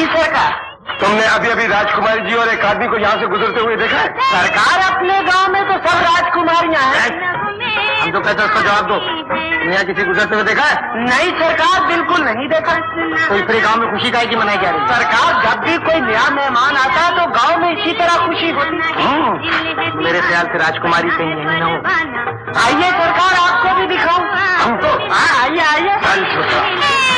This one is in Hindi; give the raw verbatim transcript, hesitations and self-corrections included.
जी सरकार। तुमने अभी अभी राजकुमारी जी और एक आदमी को यहाँ से गुजरते हुए देखा है? सरकार अपने गांव में तो सब राजकुमारियां हैं। हम तो कहते हैं उसका जवाब दो, यहाँ किसी गुजरते हुए देखा है? नहीं सरकार, बिल्कुल नहीं देखा। तो इस गांव में खुशी काहे की मनाई जा रही? सरकार, जब भी कोई नया मेहमान आता है तो गांव में इसी तरह खुशी होती है। मेरे ख्याल से राजकुमारी से ही नहीं हो। आइए सरकार, आपको भी दिखाऊं। हमको? हाँ आइए आइए। चल छोटा।